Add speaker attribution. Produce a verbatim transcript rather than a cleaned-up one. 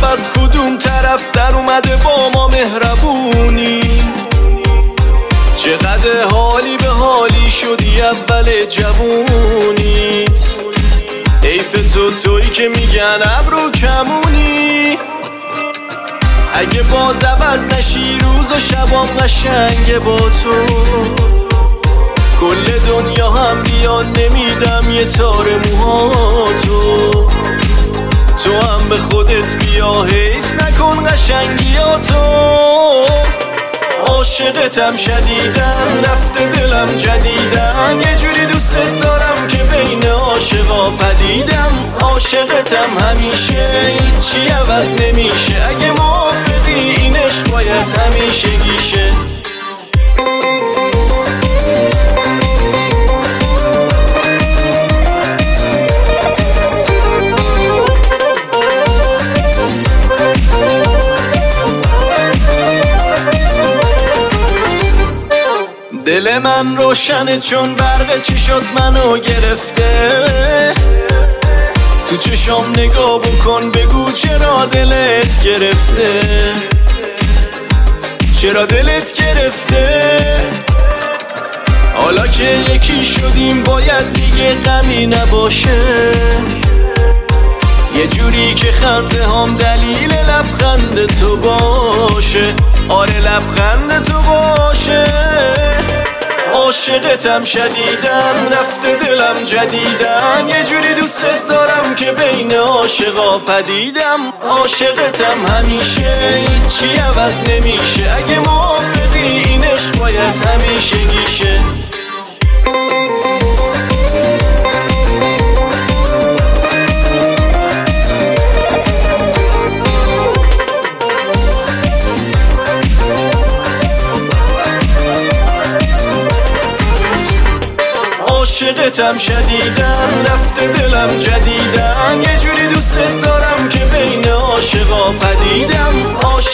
Speaker 1: شب از کدوم طرف در اومده با ما مهربونی. چقدر حالی به حالی شدی اول جوونیت. حیف تو تویی که میگن ابرو کمونی. اگه باز عوض نشی روز و شبام قشنگه با تو. کل دنیا هم بیان نمیدم یه تار موهاتو. تو هم به خودت بیا حیف نکن قشنگیاتو. عاشقتم شدیدن رفته دلم جدیدن. یه جوری دوست دارم که بین عاشقا پدیدم. عاشقتم همیشه هیچی عوض نمیشه. اگه موافقی این عشق باید همیشه گیشه. دل من روشنه چون برق چشات منو گرفته. تو چشام نگاه بکن بگو چرا دلت گرفته. چرا دلت گرفته. حالا که یکی شدیم باید دیگه غمی نباشه. یه جوری که خنده هم دلیل لبخند تو باشه. آره لبخند تو باشه. عاشقتم شدیدن رفته دلم جدیدن. یه جوری دوست دارم که بین عاشقا پدیدم. عاشقتم همیشه هیچی عوض نمیشه. اگه موافقی این عشق باید همیشه گیشه. عاشقتم شدیدن رفته دلم جدیدن. یه جوری دوست دارم که بین عاشقا پدیدم.